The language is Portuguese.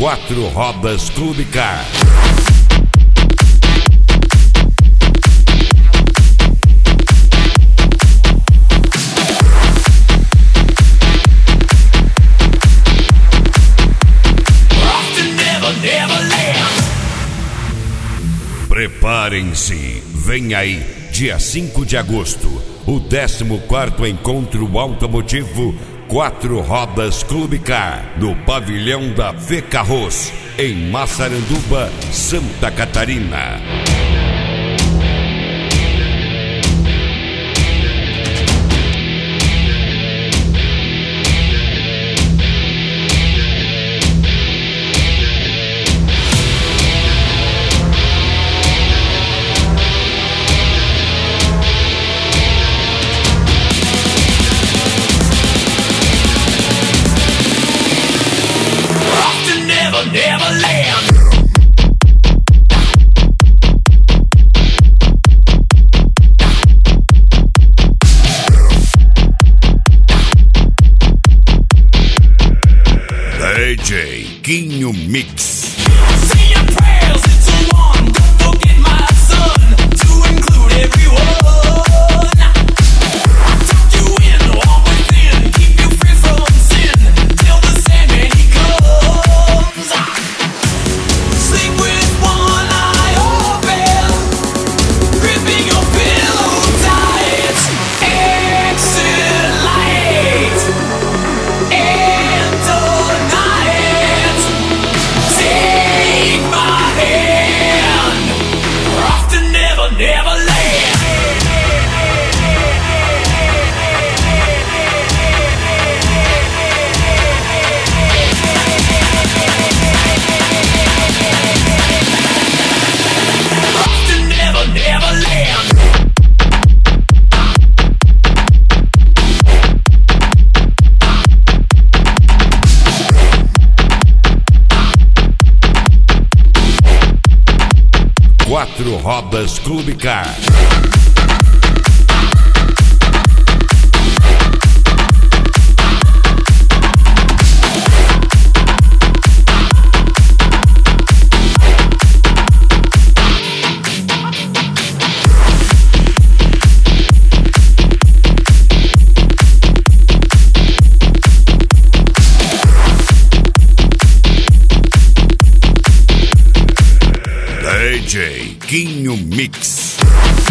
Quatro Rodas Clube Car. Preparem-se, vem aí, dia 5 de agosto, o 14º Encontro Automotivo Quatro Rodas Clube Car, no pavilhão da Fecarros, em Massaranduba, Santa Catarina. Neverland. DJ Quinho Mix. Say your prayers, it's a one. Don't forget my son, to include everyone. I tuck you in, walk within, keep you free from sin, till the Sandman he comes. Sleep with one eye open, gripping your pillow tight. Exit light, end of night. Take my hand, off to Neverland. Off to Neverland. Quatro Rodas Clube Car. DJ Quinho Mix.